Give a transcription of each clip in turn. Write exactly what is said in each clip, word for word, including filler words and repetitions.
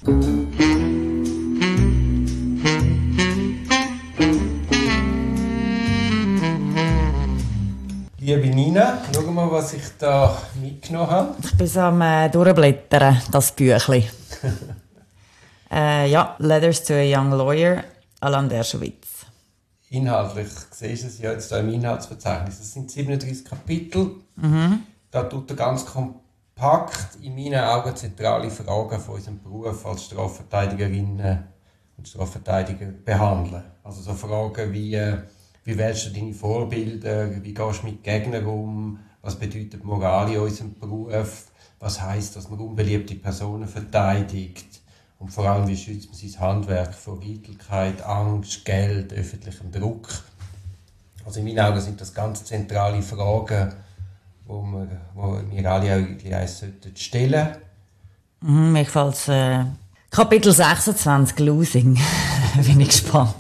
Liebe Nina, schau mal, was ich da mitgenommen habe. Ich bin so am äh, durchblättern, das Büchlein. äh, ja, Letters to a Young Lawyer, Alain Dershowitz. Inhaltlich, siehst du es ja jetzt hier im Inhaltsverzeichnis. Es sind siebenunddreißig Kapitel. Mhm. Da tut er ganz kompakt in meinen Augen zentrale Fragen von unserem Beruf als Strafverteidigerinnen und Strafverteidiger behandeln. Also so Fragen wie, wie wählst du deine Vorbilder, wie gehst du mit Gegnern um, was bedeutet Moral in unserem Beruf, was heisst, dass man unbeliebte Personen verteidigt und vor allem, wie schützt man sein Handwerk vor Eitelkeit, Angst, Geld, öffentlichem Druck. Also in meinen Augen sind das ganz zentrale Fragen, wo wir, wo wir alle eigentlich eins stellen sollten. Mhm, mir gefällt äh, Kapitel sechsundzwanzig, Losing. Bin ich gespannt.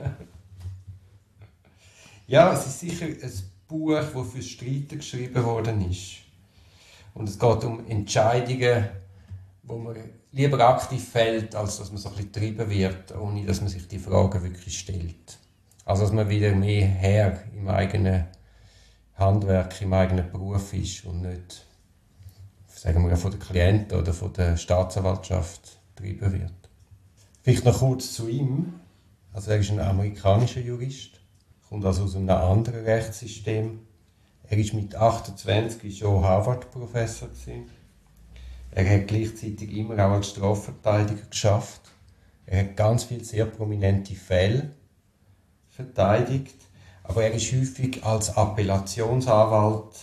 Ja, es ist sicher ein Buch, das für Streiter geschrieben worden ist. Und es geht um Entscheidungen, wo man lieber aktiv fällt, als dass man so ein bisschen getrieben wird, ohne dass man sich die Fragen wirklich stellt. Also dass man wieder mehr Herr im eigenen Handwerk, im eigenen Beruf ist und nicht, sagen wir, von den Klienten oder von der Staatsanwaltschaft getrieben wird. Vielleicht noch kurz zu ihm. Also er ist ein amerikanischer Jurist, kommt also aus einem anderen Rechtssystem. Er war mit achtundzwanzig schon Harvard-Professor. Er hat gleichzeitig immer auch als Strafverteidiger geschafft. Er hat ganz viele sehr prominente Fälle verteidigt, aber er ist häufig als Appellationsanwalt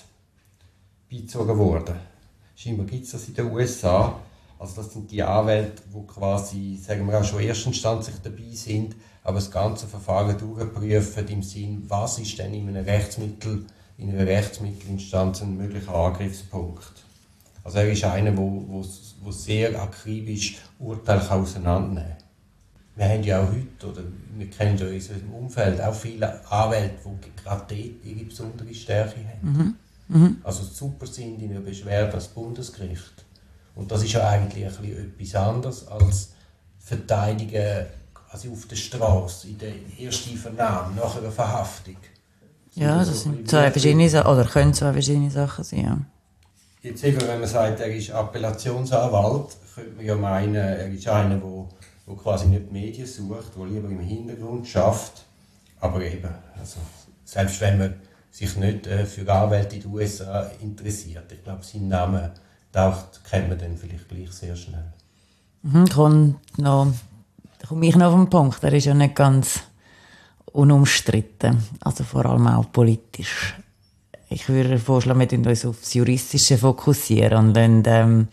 beizogen worden. Scheinbar gibt es das in den U S A. Also das sind die Anwälte, die quasi, sagen wir auch schon erstinstanzlich dabei sind, aber das ganze Verfahren durchprüfen im Sinn, was ist denn in einem Rechtsmittel, in einer Rechtsmittelinstanz ein möglicher Angriffspunkt. Also er ist einer, der sehr akribisch Urteile auseinandernehmen kann. Wir haben ja auch heute, oder wir kennen ja in unserem Umfeld auch viele Anwälte, die gerade dort ihre besondere Stärke haben. Mhm. Mhm. Also super sind in einer Beschwerde als Bundesgericht. Und das ist ja eigentlich ein bisschen etwas anderes als Verteidigen quasi auf der Straße, in der ersten Vernahme, nach einer Verhaftung. Ja, das sind zwei verschiedene Sachen, oder können zwei verschiedene Sachen sein, ja. Jetzt eben, wenn man sagt, er ist Appellationsanwalt, könnte man ja meinen, er ist einer, der, der quasi nicht die Medien sucht, der lieber im Hintergrund schafft. Aber eben, also, selbst wenn man sich nicht äh, für Anwälte in den U S A interessiert, ich glaube, sein Name taucht, kennt man dann vielleicht gleich sehr schnell. Mhm, kommt noch, da komme ich noch auf den Punkt, er ist ja nicht ganz unumstritten, also vor allem auch politisch. Ich würde vorschlagen, wir uns auf das Juristische fokussieren und dann ähm,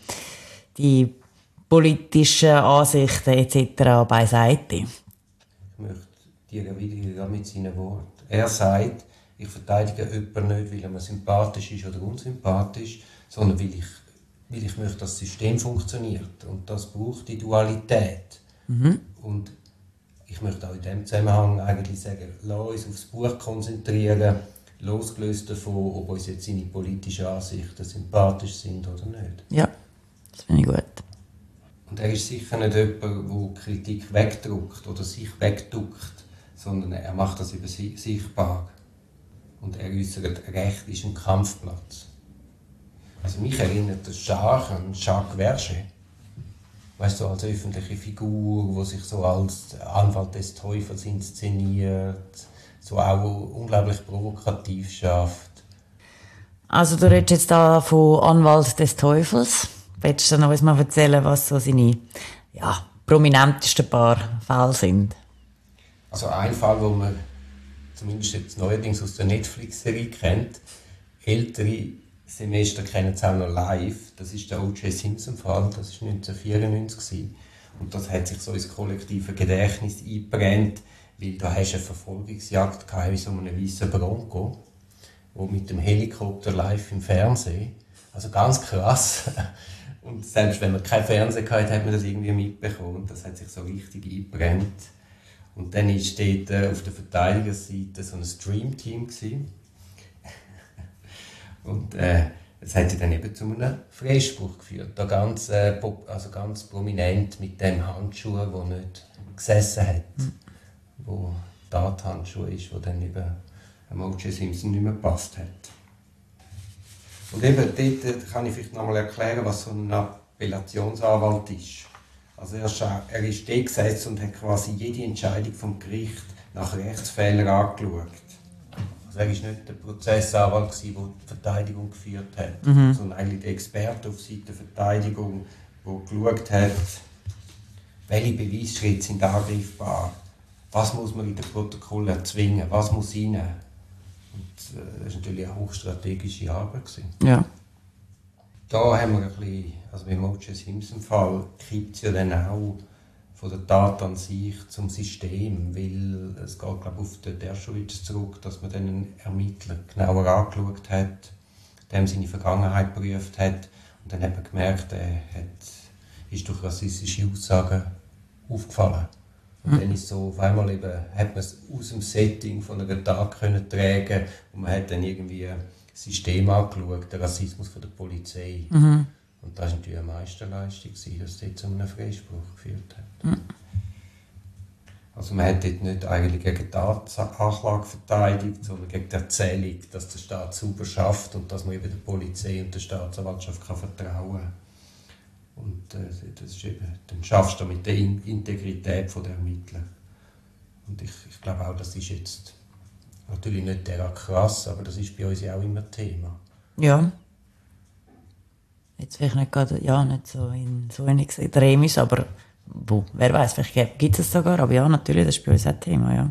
die politischen Ansichten et cetera beiseite. Ich möchte dir erwidern mit seinen Worten. Er sagt, ich verteidige jemanden nicht, weil er mir sympathisch ist oder unsympathisch, sondern weil ich, weil ich möchte, dass das System funktioniert. Und das braucht die Dualität. Mhm. Und ich möchte auch in diesem Zusammenhang eigentlich sagen, lass uns aufs Buch konzentrieren, losgelöst davon, ob uns jetzt seine politischen Ansichten sympathisch sind oder nicht. Ja, das finde ich gut. Und er ist sicher nicht jemand, der Kritik wegdrückt oder sich wegduckt, sondern er macht das über sich sichtbar. Und er äußert, Recht ist ein Kampfplatz. Also mich erinnert das stark an Jacques Verger. Weißt du, als öffentliche Figur, die sich so als Anwalt des Teufels inszeniert, so auch unglaublich provokativ schafft. Also du redest jetzt da von Anwalt des Teufels. Willst du noch mal erzählen, was so seine ja, prominentesten paar Fälle sind? Also ein Fall, den man zumindest jetzt neuerdings aus der Netflix-Serie kennt, ältere Semester kennen es auch noch live, das ist der O J Simpson-Fall, das war neunzehnhundertvierundneunzig. Und das hat sich so ins kollektive Gedächtnis eingebrannt, weil da hast du eine Verfolgungsjagd gehabt, wie so einen weißen Bronco, wo mit dem Helikopter live im Fernsehen, also ganz krass. Und selbst wenn man kein Fernsehen hatte, hat man das irgendwie mitbekommen. Und das hat sich so richtig eingebrannt. Und dann war dort äh, auf der Verteidigerseite so ein Stream-Team. Und äh, es hat ja dann eben zu einem Freispruch geführt. Da ganz, äh, also ganz prominent mit dem Handschuh, der nicht gesessen hat. Mhm. Wo Tathandschuh ist, der dann eben O J Simpson nicht mehr gepasst hat. Und eben dort kann ich vielleicht noch mal erklären, was so ein Appellationsanwalt ist. Also er, er ist dort gesetzt und hat quasi jede Entscheidung vom Gericht nach Rechtsfehlern angeschaut. Also er war nicht der Prozessanwalt, der die Verteidigung geführt hat, mhm. sondern eigentlich der Experte auf Seite der Verteidigung, der geschaut hat, welche Beweisschritte sind angreifbar, was muss man in den Protokollen erzwingen, was muss rein. Und äh, das war natürlich eine hochstrategische Arbeit. Ja. Da haben wir ein bisschen, also beim O J Simpson-Fall kippt es ja dann auch von der Tat an sich zum System, weil es geht, glaube ich, auf den Dershowitz zurück, dass man dann einen Ermittler genauer angeschaut hat, dem seine Vergangenheit geprüft hat und dann hat man gemerkt, er hat, ist durch rassistische Aussagen aufgefallen. Und mhm. dann ist so, auf einmal eben, hat man es aus dem Setting von einer Tat können tragen und man hat dann irgendwie ein System angeschaut, den Rassismus von der Polizei. Mhm. Und das war natürlich eine Meisterleistung, dass das zu einem Freispruch geführt hat. Mhm. Also man hat dort nicht eigentlich gegen die Anklage verteidigt, sondern gegen die Erzählung, dass der Staat sauber schafft und dass man eben der Polizei und der Staatsanwaltschaft kann vertrauen kann. Und äh, das ist eben, dann schaffst du mit der Integrität der Ermittler. Und ich, ich glaube auch, das ist jetzt natürlich nicht derart krass, aber das ist bei uns ja auch immer Thema. Ja. Jetzt vielleicht nicht gerade, ja, nicht so in so einem Extremis, aber wo, wer weiß, vielleicht gibt es sogar, aber ja, natürlich, das ist bei uns auch Thema, ja.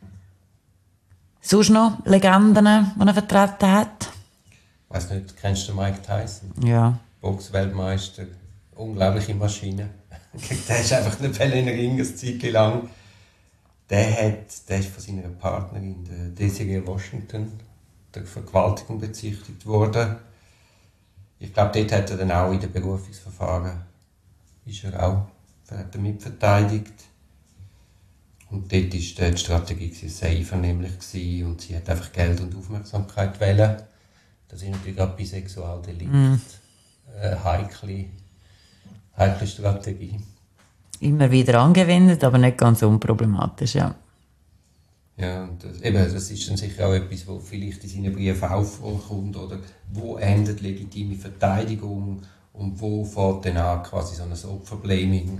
Sonst noch Legenden, die er vertreten hat? Ich weiss nicht, kennst du Mike Tyson? Ja. Boxweltmeister, unglaubliche Maschine. Der ist einfach nicht in den Ring, eine Zeit lang. Der, hat, der ist von seiner Partnerin, der Desiree Washington, der Vergewaltigung bezichtigt worden. Ich glaube, dort hat er dann auch in den Berufungsverfahren ist er auch hat er mitverteidigt. Und dort war die Strategie sehr einvernehmlich und sie hat einfach Geld und Aufmerksamkeit wählen. Das ist natürlich gerade bei Sexualdelikt mm. eine heikle, heikle Strategie. Immer wieder angewendet, aber nicht ganz unproblematisch, ja. Ja, und das, eben, das ist dann sicher auch etwas, was vielleicht in seinen Briefen aufkommt, oder wo endet legitime Verteidigung und wo fängt dann an quasi so ein Opferblaming,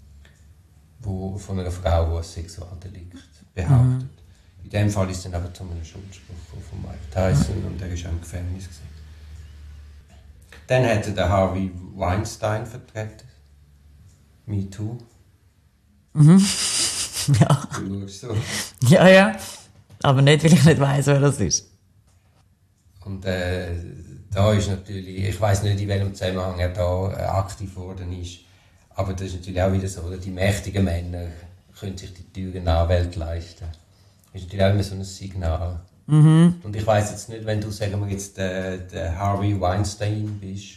wo von einer Frau, die ein Sexualdelikt behauptet. Mhm. In dem Fall ist es dann aber zu einem Schuldspruch von Mike Tyson mhm. und er war auch im Gefängnis gewesen. Dann hat er den Harvey Weinstein vertreten. Me Too. Mhm. Ja. Du schaust so. Ja, ja. Aber nicht, weil ich nicht weiss, wer das ist. Und äh, da ist natürlich, ich weiss nicht, in welchem Zusammenhang er da äh, aktiv geworden ist. Aber das ist natürlich auch wieder so, oder? Die mächtigen Männer können sich die teuren Anwälte leisten. Das ist natürlich auch immer so ein Signal. Mhm. Und ich weiss jetzt nicht, wenn du, sagen wir jetzt, der, der Harvey Weinstein bist,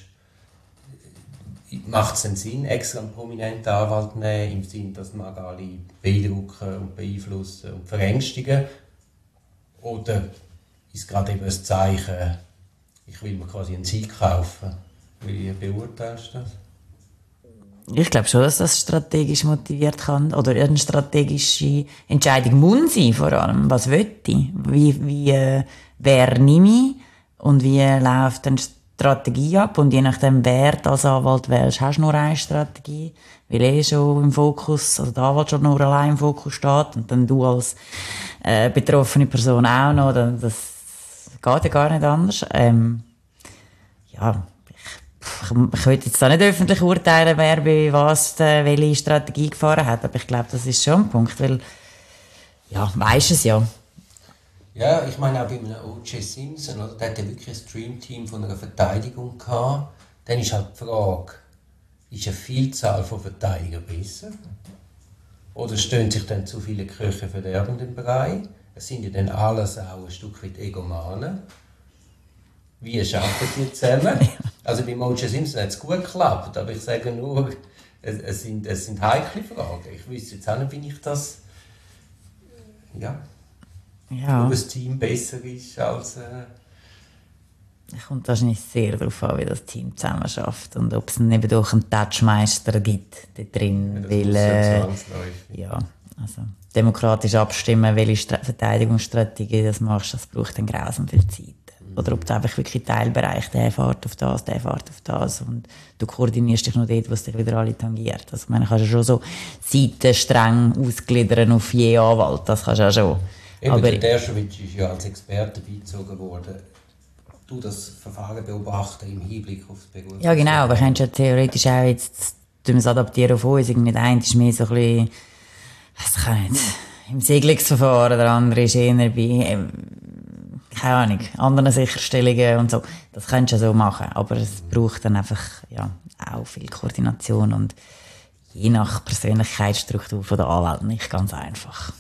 macht es einen Sinn, extra einen prominenten Anwalt zu nehmen, im Sinne, dass man alle beeindrucken und beeinflussen und verängstigen? Oder ist es gerade eben ein Zeichen, ich will mir quasi einen Sieg kaufen? Wie beurteilst du das? Ich glaube schon, dass das strategisch motiviert kann, oder eine strategische Entscheidung muss sein, vor allem. Was will ich? Wie, wie, äh, wer nehme ich? Und wie läuft dann Strategie ab? Und je nachdem, wer du als Anwalt wählst, hast du nur eine Strategie, weil eh schon im Fokus, also der Anwalt schon nur allein im Fokus steht und dann du als äh, betroffene Person auch noch, dann, das geht ja gar nicht anders. Ähm, ja, ich, ich will jetzt da nicht öffentlich urteilen, wer bei was äh, welche Strategie gefahren hat, aber ich glaube, das ist schon ein Punkt, weil, ja, weisst es ja. Ja, ich meine auch bei einem O J Simpson, oder? Der hatte wirklich ein Streamteam von einer Verteidigung gehabt. Dann ist halt die Frage, ist eine Vielzahl von Verteidigern besser? Oder stehen sich dann zu viele Köche verderben im Bereich? Es sind ja dann alles auch ein Stück weit Egomanen. Wie schaffen die zusammen? Also bei O J Simpson hat es gut geklappt, aber ich sage nur, es, es, sind, es sind heikle Fragen. Ich wüsste jetzt auch nicht, wie ich das... Ja... Ja. Ob das Team besser ist als, äh, Es kommt wahrscheinlich sehr darauf an, wie das Team zusammen schafft und ob es neben durch einen Touchmeister gibt da drin. Weil, äh, ja, also demokratisch abstimmen, welche Stra- Verteidigungsstrategie das machst, das braucht dann grausam viel Zeit. Oder ob du einfach wirklich Teilbereich, der fährt auf das, der fährt auf das und du koordinierst dich noch dort, was dich wieder alle tangiert. Also, ich meine, kannst du schon so Seiten streng ausgliedern auf je Anwalt, das kannst du auch schon. Eben, Aber der Dershowitz ist ja als Experte beigezogen worden. Du das Verfahren beobachten im Hinblick auf das Beruf. ja, genau, aber kannst du ja theoretisch auch jetzt tun wir es adaptieren auf uns. Irgendwie der eine ist mehr so ein bisschen, was kann ich nicht, im Segelungsverfahren, der andere ist eher bei, ähm, keine Ahnung, anderen Sicherstellungen und so. Das könntest du ja so machen, aber es braucht dann einfach ja, auch viel Koordination und je nach Persönlichkeitsstruktur der Anwälte nicht ganz einfach.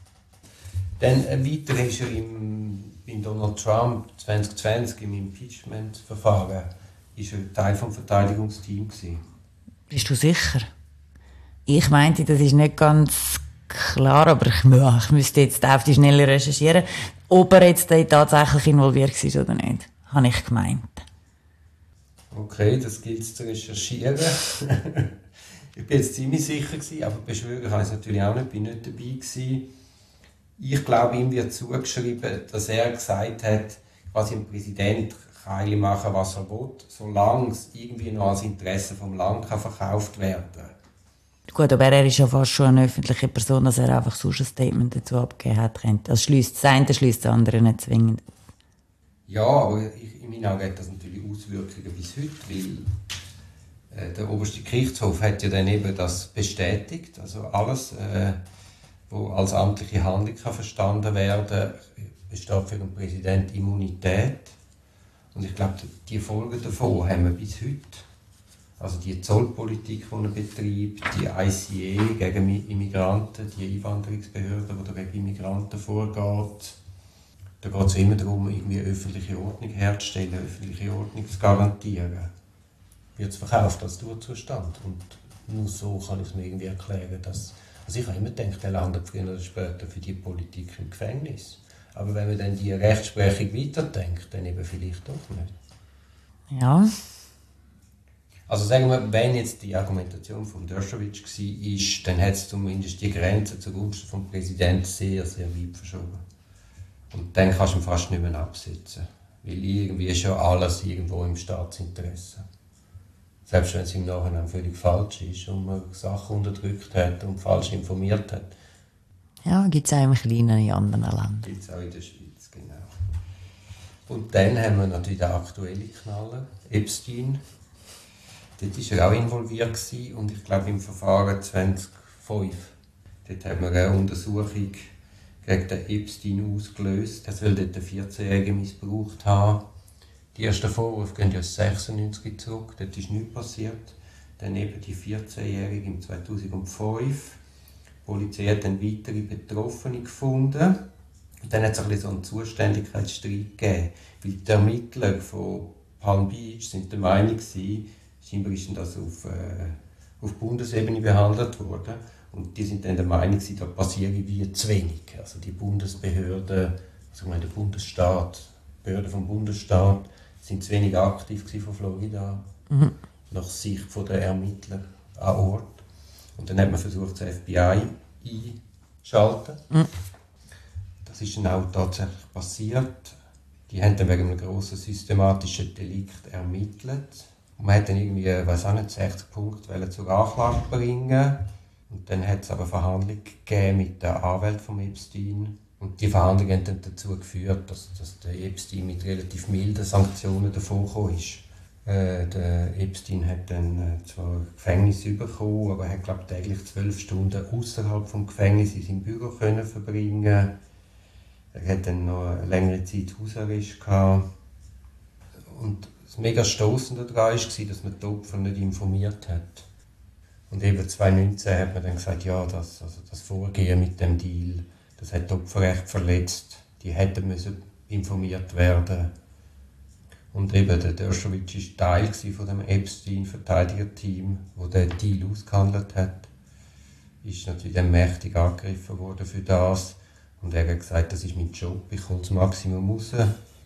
Dann äh, weiter ist er im, in Donald Trump zwanzig zwanzig im Impeachment-Verfahren ist er Teil des Verteidigungsteams gewesen. Bist du sicher? Ich meinte, das ist nicht ganz klar, aber ich, ja, ich müsste jetzt auf die Schnelle recherchieren, ob er jetzt tatsächlich involviert war oder nicht. Habe ich gemeint. Okay, das gilt es zu recherchieren. Ich bin jetzt ziemlich sicher gewesen, aber beschwören kann ich es natürlich auch nicht, bin nicht dabei gewesen. Ich glaube, ihm wird zugeschrieben, dass er gesagt hat, quasi ein Präsident kann machen, was er will, solange es irgendwie noch als Interesse vom Land kann verkauft werden kann. Gut, aber er ist ja fast schon eine öffentliche Person, dass er einfach sonst ein Statement dazu abgegeben hat. Das schließt das eine, das schließt das andere nicht zwingend. Ja, aber ich, in meinen Augen hat das natürlich Auswirkungen bis heute, weil äh, der oberste Gerichtshof hat ja dann eben das bestätigt, also alles, äh, was als amtliche Handlung kann verstanden werden, besteht für den Präsidenten Immunität. Und ich glaube, die Folgen davon haben wir bis heute. Also die Zollpolitik, die er betreibt, die I C A gegen Immigranten, die Einwanderungsbehörde, die gegen Immigranten vorgeht. Da geht es immer darum, irgendwie öffentliche Ordnung herzustellen, öffentliche Ordnung zu garantieren. Wird es verkauft als Durchzustand. Und nur so kann ich es mir irgendwie erklären, dass... Also ich habe immer gedacht, er landet früher oder später für die Politik im Gefängnis. Aber wenn man dann die Rechtsprechung weiterdenkt, dann eben vielleicht doch nicht. Ja. Also sagen wir, wenn jetzt die Argumentation von Dershowitz war, dann hat es zumindest die Grenze zugunsten vom Präsidenten sehr, sehr weit verschoben. Und dann kannst du ihn fast nicht mehr absetzen. Weil irgendwie ist ja alles irgendwo im Staatsinteresse. Selbst wenn es im Nachhinein völlig falsch ist und man Sachen unterdrückt hat und falsch informiert hat. Ja, gibt es auch im Kleinen in anderen Ländern. Gibt es auch in der Schweiz, genau. Und dann haben wir natürlich den aktuellen Knaller, Epstein. Dort war er auch involviert gewesen, und ich glaube im Verfahren zweitausendfünf. Dort haben wir eine Untersuchung gegen den Epstein ausgelöst. Das will dort der vierzehnjährige missbraucht haben. Die ersten Vorwürfe gehen ja sechsundneunzig zurück, dort ist nichts passiert. Dann eben die vierzehnjährige im zweitausendfünf. Die Polizei hat dann weitere Betroffene gefunden. Und dann hat es ein bisschen so einen Zuständigkeitsstreit gegeben. Weil die Ermittler von Palm Beach sind der Meinung gewesen, scheinbar ist das auf, äh, auf Bundesebene behandelt worden. Und die sind dann der Meinung, da passiere wie zu wenig. Also die Bundesbehörden, also ich meine der Bundesstaat, die Behörden vom Bundesstaat, sind zu wenig aktiv von Florida, mhm. nach Sicht der Ermittler an Ort. Und dann hat man versucht, das F B I einzuschalten. Mhm. Das ist dann auch tatsächlich passiert. Die haben dann wegen einem grossen systematischen Delikt ermittelt. Und man hat dann irgendwie, weiß auch nicht, sechzig Punkte zur Anklage bringen. Und dann hat es aber Verhandlungen gegeben mit der Anwältin von Epstein. Und die Verhandlungen haben dann dazu geführt, dass, dass der Epstein mit relativ milden Sanktionen davongekommen ist. Äh, der Epstein hat dann äh, zwar Gefängnis bekommen, aber er hat, glaube ich, täglich zwölf Stunden außerhalb des Gefängnisses in seinem Büro können verbringen. Er hat dann noch eine längere Zeit Hausarrest gehabt. Und das mega Stossende daran war, dass man die Opfer nicht informiert hat. Und eben zweitausendneunzehn hat man dann gesagt, ja, das, also das Vorgehen mit dem Deal, das hat das Opferrecht verletzt. Die hätten müssen informiert werden. Und eben der Dershowitz war Teil von dem Epstein-Verteidigerteam, das den Deal ausgehandelt hat. Ist natürlich dann mächtig angegriffen worden für das. Und er hat gesagt, das ist mein Job, ich komme das Maximum raus.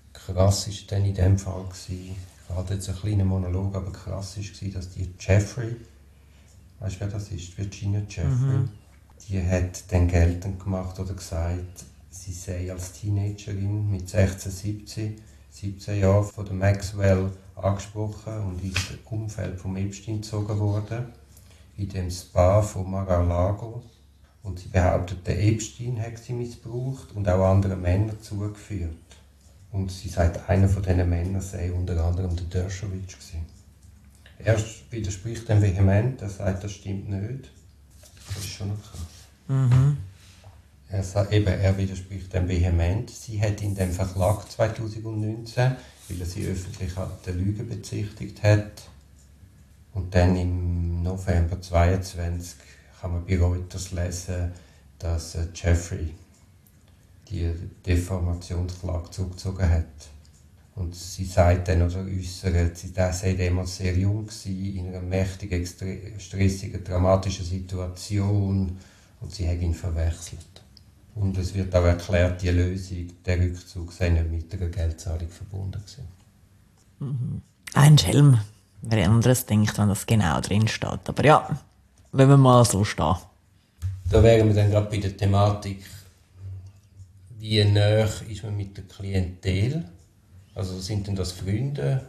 krass war dann in dem Fall, gewesen, ich hatte jetzt einen kleinen Monolog, aber krass war, dass die Jeffrey, weißt du wer das ist, Virginia Jeffrey, mhm. die hat dann geltend gemacht oder gesagt, sie sei als Teenagerin mit sechzehn, siebzehn, siebzehn Jahren von der Maxwell angesprochen und ins Umfeld von Epstein gezogen worden, in dem Spa von Mar-a-Lago. Und sie behauptet, der Epstein hätte sie missbraucht und auch andere Männer zugeführt. Und sie sagt, einer von diesen Männern sei unter anderem der Dershowitz gewesen. Er widerspricht dann vehement, er sagt, das stimmt nicht. Das ist schon noch krass. Mhm. Er, sagt, eben, er widerspricht dann vehement. Sie hat ihn dann verklagt zwanzig neunzehn, weil er sie öffentlich der Lüge bezichtigt hat. Und dann im November zweitausendzweiundzwanzig kann man bei Reuters lesen, dass Jeffrey die Diffamationsklage zurückgezogen hat. Und sie sagt dann oder äußert, sie sei damals sehr jung gewesen, in einer mächtigen, stressigen, dramatischen Situation und sie hat ihn verwechselt. Und es wird auch erklärt, die Lösung, der Rückzug sei nicht mit einer Geldzahlung verbunden gewesen. Mhm. Ein Schelm. Wer anderes denkt, wenn das genau drin steht. Aber ja, wenn wir mal so stehen. Da wären wir dann gerade bei der Thematik, wie nah ist man mit der Klientel? Also sind denn das Freunde?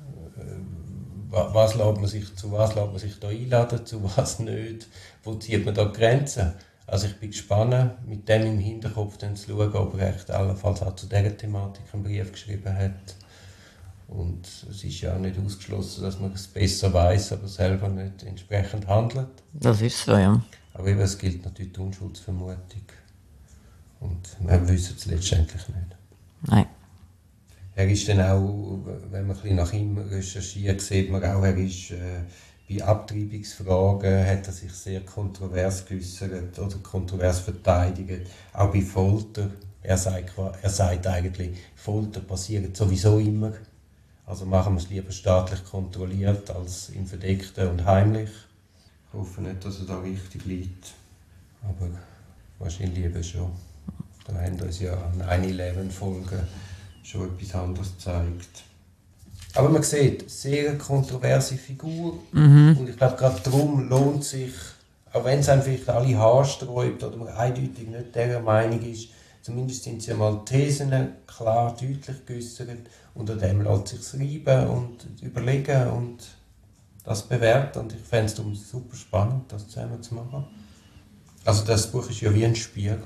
Was lässt man sich, zu was lässt man sich da einladen, zu was nicht? Wo zieht man da Grenzen? Also ich bin gespannt, mit dem im Hinterkopf dann zu schauen, ob er echt allenfalls auch zu dieser Thematik einen Brief geschrieben hat. Und es ist ja auch nicht ausgeschlossen, dass man es besser weiß, aber selber nicht entsprechend handelt. Das ist so, ja. Aber eben, es gilt natürlich die Unschuldsvermutung. Und wir wissen es letztendlich nicht. Nein. Er ist dann auch, wenn man ein bisschen nach ihm recherchiert, sieht man auch, er ist äh, bei Abtreibungsfragen hat er sich sehr kontrovers geäußert oder kontrovers verteidigt. Auch bei Folter. Er sagt, er sagt eigentlich, Folter passiert sowieso immer. Also machen wir es lieber staatlich kontrolliert als im Verdeckten und heimlich. Ich hoffe nicht, dass er da richtig liegt. Aber wahrscheinlich eben schon. Da haben uns ja neun elf Folgen schon etwas anderes gezeigt. Aber man sieht, sehr kontroverse Figur. Mhm. Und ich glaube, gerade darum lohnt sich, auch wenn es einem vielleicht alle Haare sträubt oder man eindeutig nicht dieser Meinung ist, zumindest sind sie einmal Thesen klar, deutlich geäußert. Und an dem lässt sich schreiben und überlegen und das bewerten. Und ich fände es super spannend, das zusammen zu machen. Also das Buch ist ja wie ein Spiegel.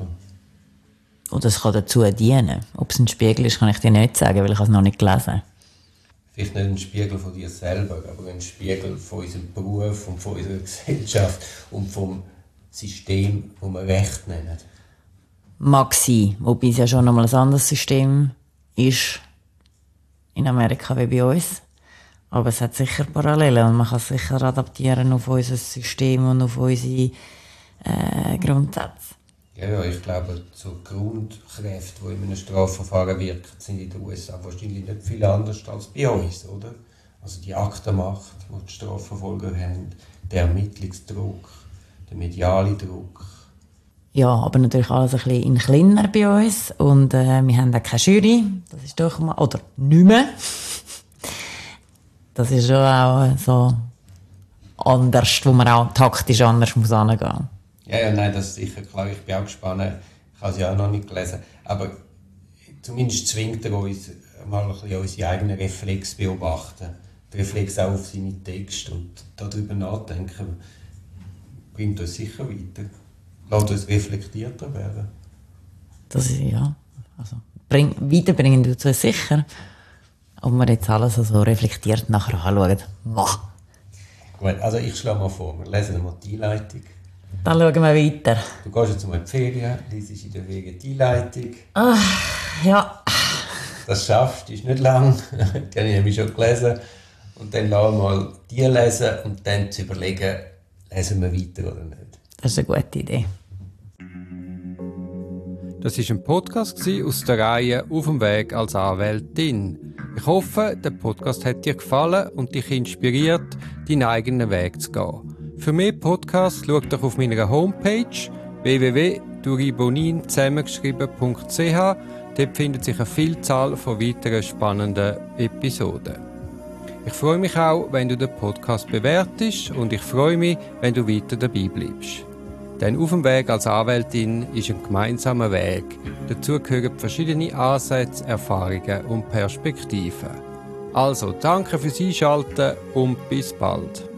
Und es kann dazu dienen. Ob es ein Spiegel ist, kann ich dir nicht sagen, weil ich es noch nicht gelesen habe. Vielleicht nicht ein Spiegel von dir selber, aber ein Spiegel von unserem Beruf und von unserer Gesellschaft und vom System, das wir Recht nennen. Mag sein, wobei es ja schon einmal ein anderes System ist in Amerika wie bei uns. Aber es hat sicher Parallelen und man kann es sicher adaptieren auf unser System und auf unsere äh, Grundsätze. Ja, ja, ich glaube, so Grundkräfte, die in einem Strafverfahren wirken, sind in den U S A wahrscheinlich nicht viel anders als bei uns, oder? Also die Aktenmacht, die die Strafverfolger haben, der Ermittlungsdruck, der mediale Druck. Ja, aber natürlich alles ein bisschen in kleiner bei uns und äh, wir haben auch keine Jury, das ist doch mal, oder nicht mehr. Das ist schon auch so anders, wo man auch taktisch anders muss angehen. Ja, ja, nein, das ist sicher klar. Ich bin auch gespannt. Ich habe es ja auch noch nicht gelesen. Aber zumindest zwingt er uns, mal ein bisschen unsere eigenen Reflexe beobachten. Die Reflexe auch auf seine Texte und darüber nachdenken, bringt uns sicher weiter. Lässt uns reflektierter werden. Das ist, ja. Also, bring, weiterbringen tut es sicher. Ob wir jetzt alles so reflektiert nachher anschauen. Wow. Gut, also ich schlage mal vor, wir lesen mal die Einleitung. Dann schauen wir weiter. Du gehst jetzt mal in die Ferien, liest in der Ferien die Einleitung. Ah, ja. Das schaffst du, ist nicht lang. Die habe ich nämlich schon gelesen. Und dann lassen wir mal die lesen und dann zu überlegen, lesen wir weiter oder nicht. Das ist eine gute Idee. Das war ein Podcast aus der Reihe «Auf dem Weg als Anwältin». Ich hoffe, der Podcast hat dir gefallen und dich inspiriert, deinen eigenen Weg zu gehen. Für mehr Podcasts schau doch auf meiner Homepage w w w punkt duribonin zusammengeschrieben punkt c h. Dort findet sich eine Vielzahl von weiteren spannenden Episoden. Ich freue mich auch, wenn du den Podcast bewertest und ich freue mich, wenn du weiter dabei bleibst. Denn auf dem Weg als Anwältin ist ein gemeinsamer Weg. Dazu gehören verschiedene Ansätze, Erfahrungen und Perspektiven. Also, danke fürs Einschalten und bis bald.